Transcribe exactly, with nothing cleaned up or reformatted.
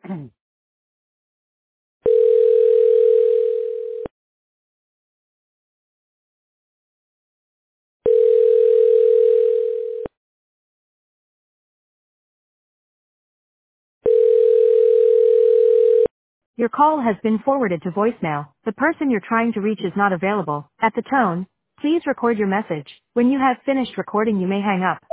Your call has been forwarded to voicemail. The person you're trying to reach is not available. At the tone, please record your message. When you have finished recording, you may hang up.